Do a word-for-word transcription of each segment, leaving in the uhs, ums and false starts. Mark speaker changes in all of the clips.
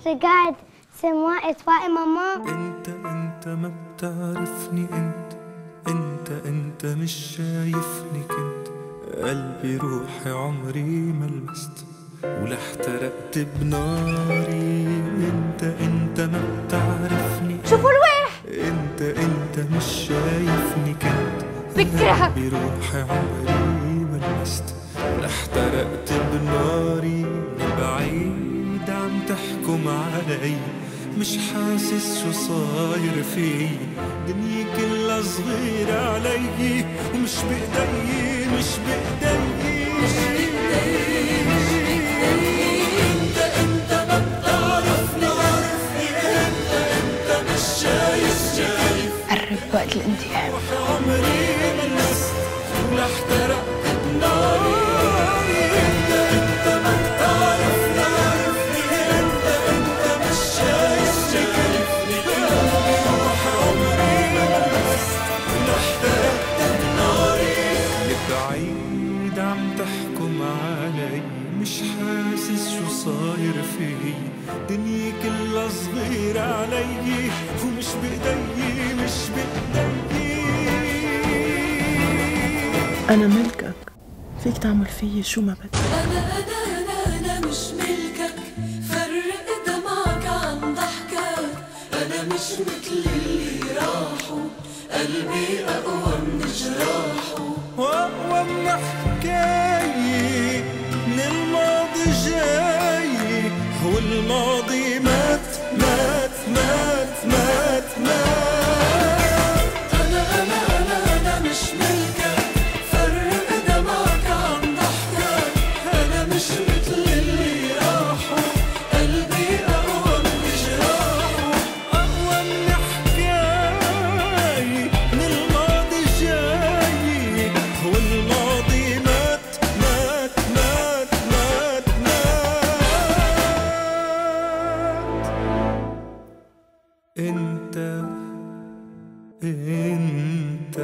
Speaker 1: regarde, c'est moi et toi et maman.
Speaker 2: انت انت ما بتعرفني انت انت انت مش شايفني كنت قلبي روحي عمري ما لمست ولا احترقت بناري. انت انت ما بتعرفني
Speaker 1: شوفوا الويح.
Speaker 2: انت انت مش شايفني كنت
Speaker 1: بكرهك.
Speaker 2: قلبي روحي عمري ما لمست ولا احترقت بناري. من بعيد عم تحكم علي مش حاسس شو صاير في دنيا كلها صغيرة علي ومش بإيدي مش بإيدي مش بإيدي. انت انت ما بتعرفني انت انت مش شايف شايف
Speaker 3: قرب وقت الانتقام.
Speaker 2: عمري ما لمست ولا احترقت بناري. انت انت ما بتعرفني انت انت مش شايف شايفني روح عمري ما لمست ولا احترقت بناري. لبعيد عم تحكم علي مش حاسس شو صاير في دنيا كلها صغيرة علي ومش بإيدي مش بإيدي.
Speaker 3: أنا ملكك، فيك تعمل فيي شو ما بدك.
Speaker 4: أنا أنا أنا أنا مش ملكك، فرق دمعك عن ضحكك. أنا مش مثل اللي راحوا، قلبي أقوى من جراحه
Speaker 2: وأقوى من حكاية من الماضي جاي والماضي مات مات مات مات مات.
Speaker 4: أنا أنا أنا أنا مش ملكك، فرق دمعك عن ضحكك. أنا مش مثل اللي راحوا، قلبي أقوى من جراحه
Speaker 2: أقوى من حكاية من الماضي جاي والماضي مات مات مات مات مات. انت انت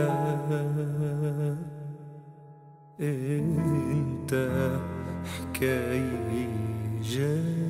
Speaker 2: انت حكاية جاي